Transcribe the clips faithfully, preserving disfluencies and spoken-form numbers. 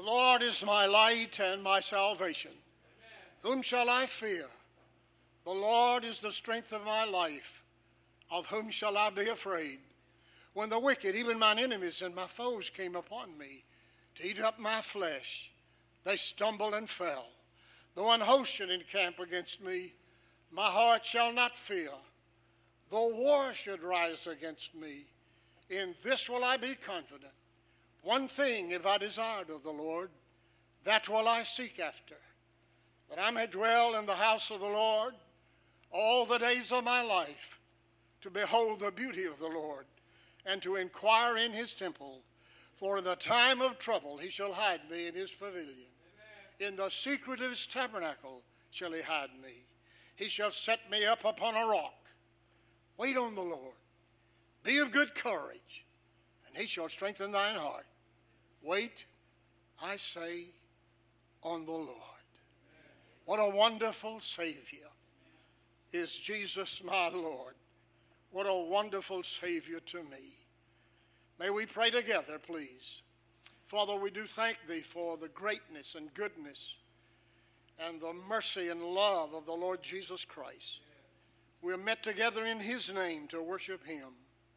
Lord is my light and my salvation. Amen. Whom shall I fear? The Lord is the strength of my life. Of whom shall I be afraid? When the wicked, even mine enemies and my foes, came upon me to eat up my flesh, they stumbled and fell. Though an host should encamp against me, my heart shall not fear. Though war should rise against me, in this will I be confident. One thing have I desired of the Lord, that will I seek after, that I may dwell in the house of the Lord all the days of my life, to behold the beauty of the Lord, and to inquire in his temple. For in the time of trouble he shall hide me in his pavilion. Amen. In the secret of his tabernacle shall he hide me. He shall set me up upon a rock. Wait on the Lord. Be of good courage, and he shall strengthen thine heart. Wait, I say, on the Lord. What a wonderful Savior is Jesus, my Lord. What a wonderful Savior to me. May we pray together, please. Father, we do thank thee for the greatness and goodness and the mercy and love of the Lord Jesus Christ. We are met together in his name to worship him.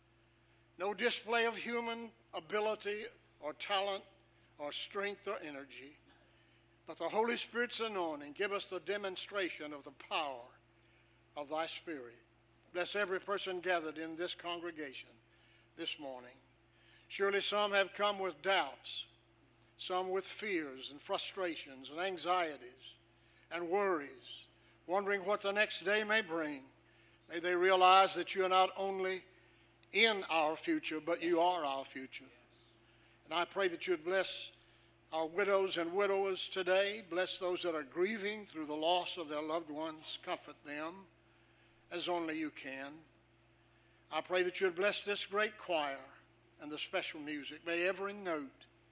No display of human ability or talent or strength or energy, but the Holy Spirit's anointing give us the demonstration of the power of thy Spirit. Bless every person gathered in this congregation this morning. Surely some have come with doubts, some with fears and frustrations and anxieties and worries, wondering what the next day may bring. May they realize that you are not only in our future, but you are our future. And I pray that you would bless our widows and widowers today. Bless those that are grieving through the loss of their loved ones. Comfort them as only you can. I pray that you would bless this great choir and the special music. May every note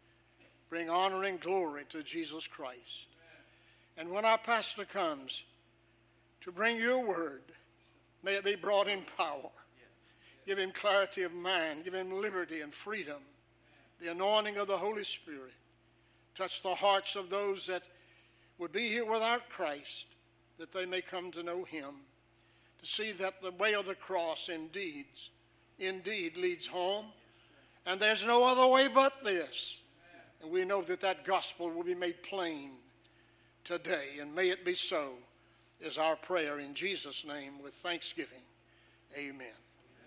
bring honor and glory to Jesus Christ. And when our pastor comes to bring your word, may it be brought in power. Give him clarity of mind. Give him liberty and freedom. The anointing of the Holy Spirit. Touch the hearts of those that would be here without Christ, that they may come to know him, to see that the way of the cross indeed, indeed leads home, and there's no other way but this. And we know that that gospel will be made plain today, and may it be so, is our prayer in Jesus' name with thanksgiving. Amen.